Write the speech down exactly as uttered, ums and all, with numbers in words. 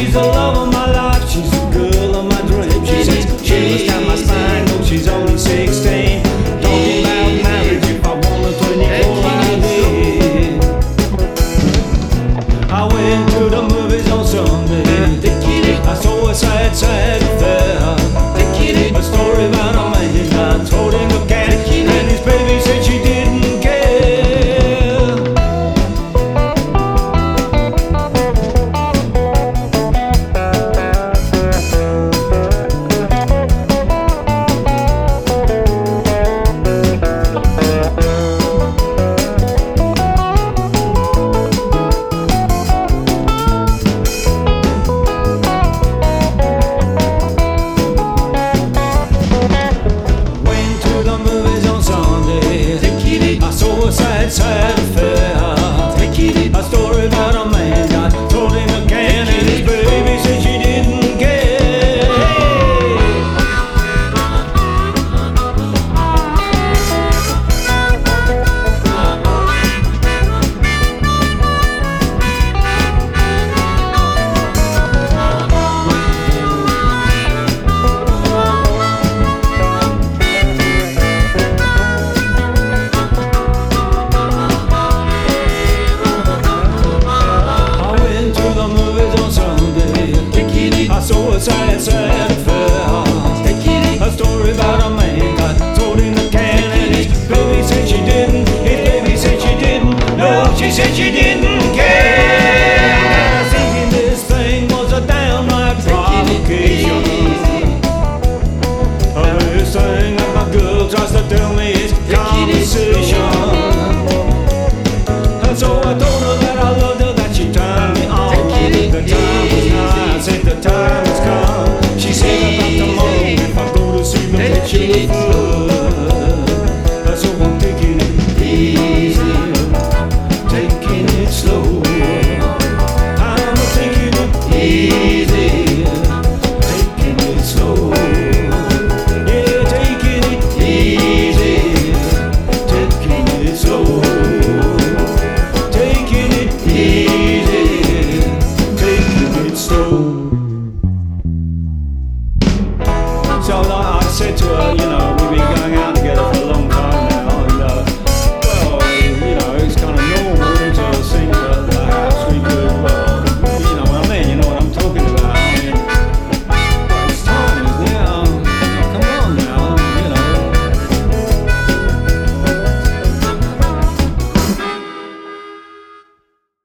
She's the love of my life, she's the girl of my dreams. She says, shivers down my spine, though she's only sixteen. Talking about marriage, if I want a twenty-four, I did. I went to the movies on Sunday. I saw a sad, sad